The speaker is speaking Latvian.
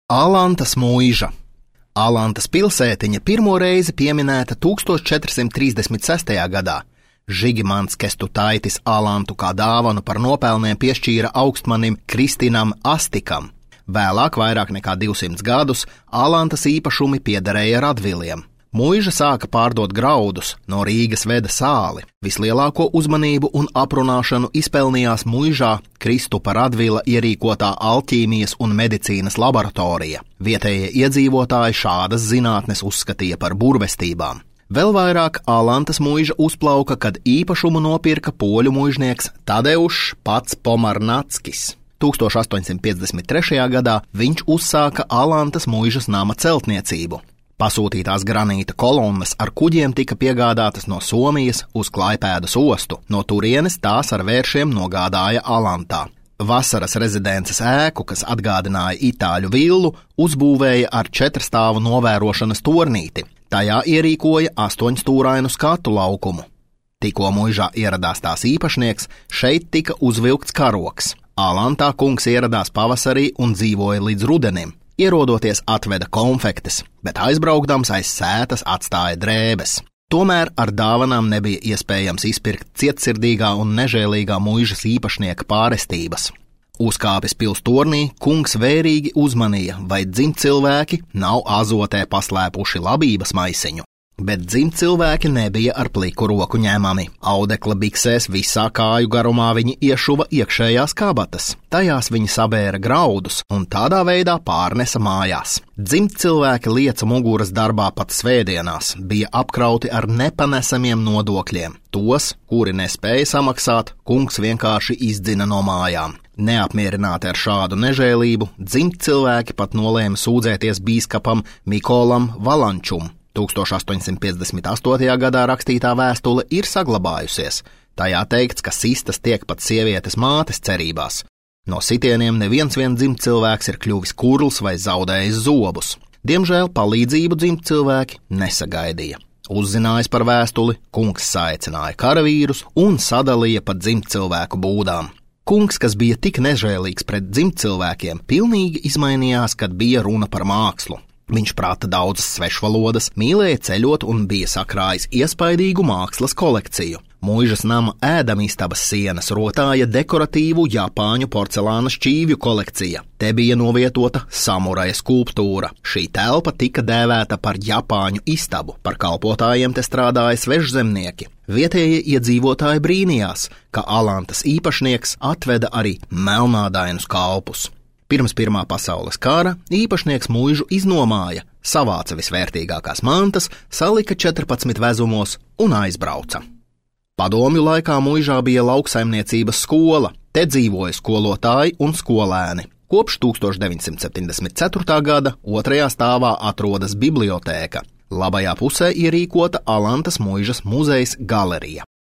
Alantas mūža. Alantas pilsētiņa pirmo reizi pieminēta 1436. gadā. Žigimants Kestutaitis Alantu kā dāvanu par nopelniem piešķīra augstmanim Kristinam Astikam. Vēlāk, vairāk nekā 200 gadus, Alantas īpašumi piederēja Radviliem. Mūža sāka pārdot graudus, no Rīgas veda sāli. Vislielāko uzmanību un aprunāšanu izpelnījās Mūžā Kristupa Radvila ierīkotā alķīmijas un medicīnas laboratorija. Vietējie iedzīvotāji šādas zinātnes uzskatīja par burvestībām. Vēl vairāk Alantas mūža uzplauka, kad īpašumu nopirka poļu muižnieks Tadeušs pats Pomarnackis. 1853. gadā viņš uzsāka Alantas mūžas nama celtniecību. Pasūtītās granīta kolonnas ar kuģiem tika piegādātas no Somijas uz Klaipēdas ostu, no turienes tās ar vēršiem nogādāja Alantā. Vasaras rezidences ēku, kas atgādināja itāļu villu, uzbūvēja ar 4-stāvu novērošanas tornīti. Tajā ierīkoja 8-stūrainu skatu laukumu. Tikko mūžā ieradās tās īpašnieks, šeit tika uzvilkts karoks. Alantā kungs ieradās pavasarī un dzīvoja līdz rudenim. Ierodoties atveda konfektes, bet aizbraukdams aiz sētas atstāja drēbes. Tomēr ar dāvanām nebija iespējams izpirkt cietsirdīgā un nežēlīgā mūžas īpašnieka pārestības. Uzkāpis pils tornī, kungs vērīgi uzmanīja, vai dzimtcilvēki nav azotē paslēpuši labības maisiņu. Bet dzimtcilvēki nebija ar pliku roku ņēmami. Audekla biksēs visā kāju garumā viņi iešuva iekšējās kabatas. Tajās viņi sabēra graudus un tādā veidā pārnesa mājās. Dzimtcilvēki lieca muguras darbā pat svētdienās, bija apkrauti ar nepanesamiem nodokļiem. Tos, kuri nespēja samaksāt, kungs vienkārši izdzina no mājām. Neapmierināti ar šādu nežēlību, dzimtcilvēki pat nolēma sūdzēties bīskapam Mikolam Valančum. 1858. gadā rakstītā vēstule ir saglabājusies. Tajā teikts, ka sistas tiek pat sievietes mātes cerībās. No sitieniem neviens vien dzimtcilvēks ir kļuvis kurls vai zaudējis zobus. Diemžēl palīdzību dzimtcilvēki nesagaidīja. Uzzinājis par vēstuli, kungs saicināja karavīrus un sadalīja pa dzimtcilvēku būdām. Kungs, kas bija tik nežēlīgs pret dzimtcilvēkiem, pilnīgi izmainījās, kad bija runa par mākslu. Viņš prata daudzas svešvalodas, mīlēja ceļot un bija sakrājis iespaidīgu mākslas kolekciju. Mūžas nama ēdamistabas sienas rotāja dekoratīvu japāņu porcelāna šķīvju kolekcija. Te bija novietota samuraja skulptūra. Šī telpa tika dēvēta par japāņu istabu, par kalpotājiem te strādāja svežzemnieki. Vietējie iedzīvotāji brīnījās, ka Alantas īpašnieks atveda arī melnādainus kalpus. Pirms Pirmā pasaules kara īpašnieks mūžu iznomāja, savāca visvērtīgākās mantas, salika 14 vezumos un aizbrauca. Padomju laikā mūžā bija lauksaimniecības skola, te dzīvoja skolotāji un skolēni. Kopš 1974. gada 2. stāvā atrodas bibliotēka. Labajā pusē ierīkota Alantas mūžas muzejs galerija.